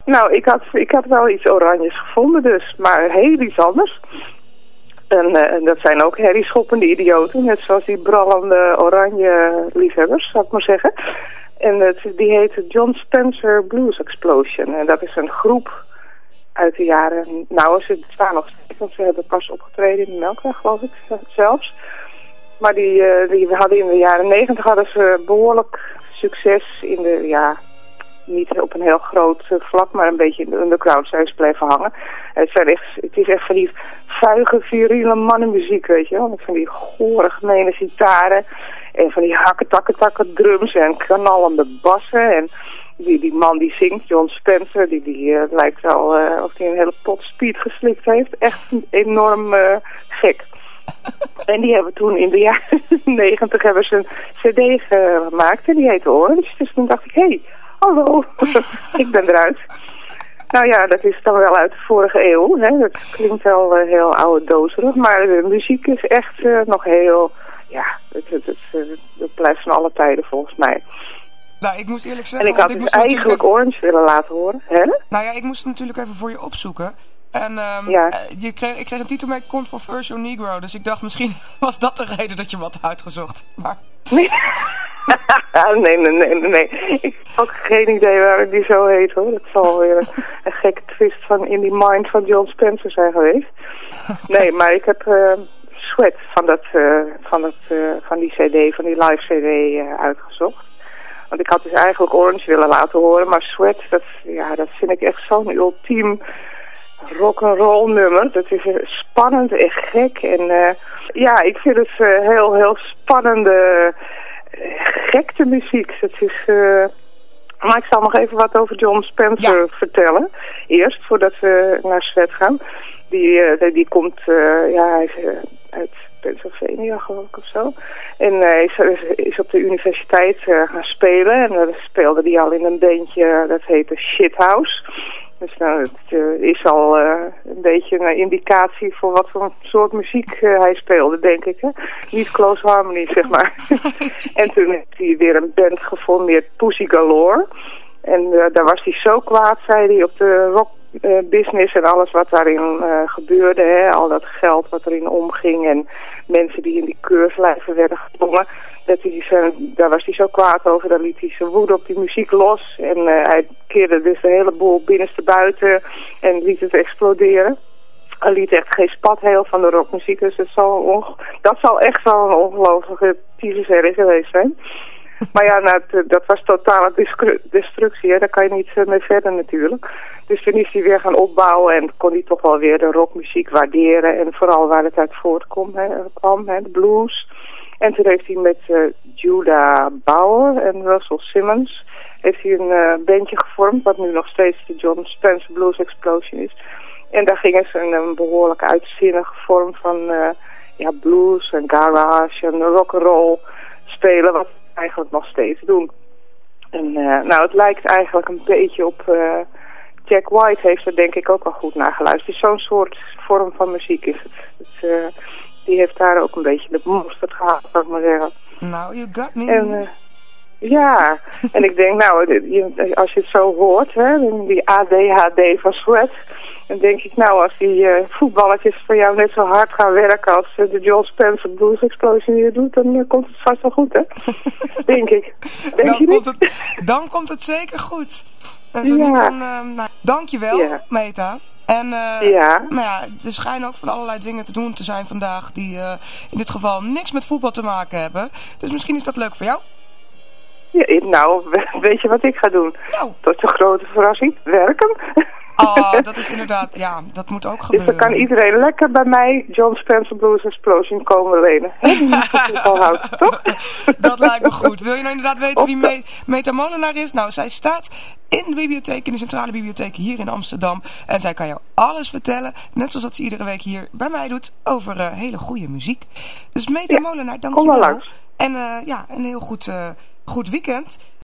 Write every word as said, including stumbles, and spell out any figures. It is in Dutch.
Nou, ik had, ik had wel iets oranjes gevonden dus, maar heel iets anders. En, uh, en dat zijn ook herrieschoppende idioten, net zoals die brallende oranje liefhebbers, zou ik maar zeggen. En het, die heet John Spencer Blues Explosion. En dat is een groep uit de jaren, nou ze staan nog steeds, want ze hebben pas opgetreden in de Melkweg, geloof ik zelfs. Maar die, uh, die hadden in de jaren negentig hadden ze behoorlijk succes in de, ja, niet op een heel groot uh, vlak, maar een beetje in de underground zijn ze blijven hangen. Het, zijn echt, het is echt van die vuige, viriele mannenmuziek, weet je wel. Met van die gore, gemene gitaren en van die hakken-takken-takken drums en knallende bassen. En die, die man die zingt, John Spencer, die, die uh, lijkt wel uh, of hij een hele pot speed geslikt heeft. Echt enorm uh, gek. En die hebben toen in de jaren negentig hebben ze een cd gemaakt en die heette Orange. Dus toen dacht ik, hé, hey, hallo, ik ben eruit. Nou ja, dat is dan wel uit de vorige eeuw. Hè? Dat klinkt wel uh, heel oude dozerig, maar de muziek is echt uh, nog heel, ja, het, het, het, het, het blijft van alle tijden volgens mij. Nou, ik moest eerlijk zeggen... En ik had ik dus eigenlijk even... Orange willen laten horen. Hè? Nou ja, ik moest het natuurlijk even voor je opzoeken. En um, ja. je kreeg, ik kreeg een titel mee, Controversial Negro. Dus ik dacht, misschien was dat de reden dat je wat had uitgezocht. Maar... Nee. nee, nee, nee, nee. Ik heb ook geen idee waarom die zo heet, hoor. Het zal weer een, een gekke twist van in die mind van John Spencer zijn geweest. Okay. Nee, maar ik heb uh, Sweat van, dat, uh, van, dat, uh, van die cd, van die live cd uh, uitgezocht. Want ik had dus eigenlijk Orange willen laten horen, maar Sweat, dat, ja, dat vind ik echt zo'n ultiem rock'n'roll nummer. Dat is uh, spannend en gek. En uh, ja, ik vind het uh, heel, heel spannende, uh, gekte muziek. Het is... Uh... Maar ik zal nog even wat over John Spencer ja. vertellen. Eerst, voordat we naar Sweat gaan. Die, uh, die, die komt, uh, ja, hij is uh, uit Pennsylvania geloof ik of zo. En hij uh, is, is op de universiteit uh, gaan spelen. En dan speelde hij al in een bandje, dat heette Shithouse. Dus nou, het uh, is al uh, een beetje een indicatie voor wat voor soort muziek uh, hij speelde, denk ik. Hè? Niet Close Harmony, zeg maar. En toen heeft hij weer een band geformeerd, Pussy Galore. En uh, daar was hij zo kwaad, zei hij, op de rock uh, business en alles wat daarin uh, gebeurde. Hè? Al dat geld wat erin omging en mensen die in die keurslijven werden gedwongen. Dat hij zijn, daar was hij zo kwaad over, dan liet hij zijn woede op die muziek los. En uh, hij keerde dus de hele boel binnenste buiten en liet het exploderen. Hij liet echt geen spat heel van de rockmuziek, dus dat zal, dat zal echt wel een ongelooflijke tyfusherrie geweest zijn. Maar ja, nou, dat was totale destructie, hè. Daar kan je niet uh, mee verder natuurlijk. Dus toen is hij weer gaan opbouwen en kon hij toch wel weer de rockmuziek waarderen. En vooral waar het uit voortkwam, hè, kwam, hè, de blues. En toen heeft hij met uh, Judah Bauer en Russell Simmons heeft hij een uh, bandje gevormd, wat nu nog steeds de John Spencer Blues Explosion is. En daar gingen ze een, een behoorlijk uitzinnige vorm van uh, ja, blues en garage en rock'n'roll spelen, wat ze eigenlijk nog steeds doen. En uh, nou, het lijkt eigenlijk een beetje op... Uh, Jack White heeft er denk ik ook wel goed naar geluisterd. Zo'n soort vorm van muziek is het. het uh, die heeft daar ook een beetje de mosterd gehad, zou ik maar zeggen. Nou, you got me. En, uh, ja, en ik denk, nou, als je het zo hoort, hè, die A D H D van Sweat, dan denk ik, nou, als die uh, voetballetjes voor jou net zo hard gaan werken als uh, de John Spencer Blues Explosion hier doet, dan uh, komt het vast wel goed, hè? Denk ik. Denk dan, je komt niet? Het, dan komt het zeker goed. En zo ja. niet dan, uh, nou, dankjewel, ja. Meta. En uh, ja. nou ja, er schijnen ook van allerlei dingen te doen te zijn vandaag die uh, in dit geval niks met voetbal te maken hebben. Dus misschien is dat leuk voor jou? Ja, nou, weet je wat ik ga doen? Nou. Tot je grote verrassing, werken. Oh, dat is inderdaad, ja, dat moet ook gebeuren. Dus dan kan iedereen lekker bij mij John Spencer Blues Explosion komen lenen. Hè, die niet al houdt, toch? Dat lijkt me goed. Wil je nou inderdaad weten wie Me Meta Molenaar is? Nou, zij staat in de bibliotheek, in de centrale bibliotheek hier in Amsterdam. En zij kan jou alles vertellen, net zoals dat ze iedere week hier bij mij doet, over uh, hele goede muziek. Dus Meta ja, Molenaar, dank je wel. En uh, ja, een heel goed, uh, goed weekend.